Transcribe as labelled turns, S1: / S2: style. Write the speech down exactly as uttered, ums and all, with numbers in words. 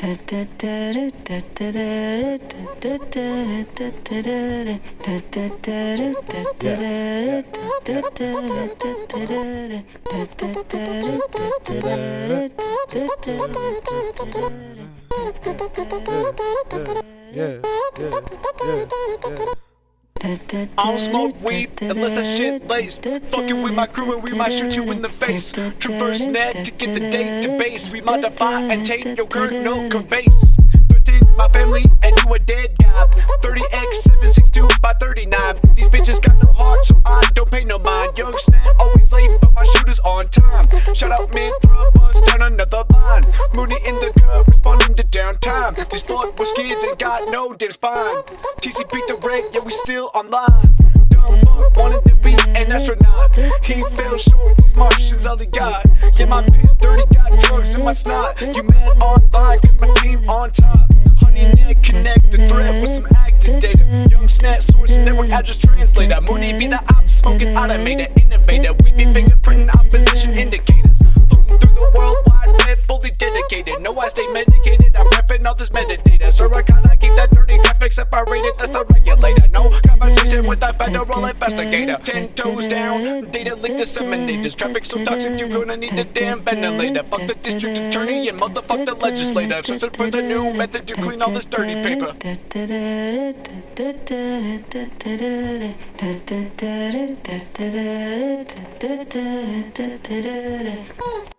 S1: Yeah, yeah, yeah, yeah.
S2: I don't smoke weed unless that shit laced. Fucking with my crew and we might shoot you in the face. Traverse net to get the database. We modify and take your current no code base. Threaten my family and you a dead guy. thirty X seven six two by thirty-nine. These bitches got no heart so I don't pay no mind. Young snap always late but my shooter's on time. Shout out mid throw bust down another line. Mooney in the gut responding to downtime. These fuck was kids ain't got no damn spine. T C beat the wreck, yeah we still online. Dumb fuck wanted to be an astronaut. He fell short, these Martians all he got. Yeah my piss dirty, got drugs in my snot. You mad online cause my team on top. Honey neck connect the thread with some active data. Young snap source network address translator. Mooney be the op smoking automator innovator. We be fingerprinting opposition indicators. Floating through the world wide web fully dedicated. No I stay medicated, I'm repping all this metadata. So I gotta keep that dirty traffic separated, that's the regulator. No conversation with that federal investigator. Ten toes down, data leak disseminators. Traffic so toxic you're gonna need a damn ventilator. Fuck the district attorney and motherfuck the legislator. Searching for the new method to clean all this dirty paper.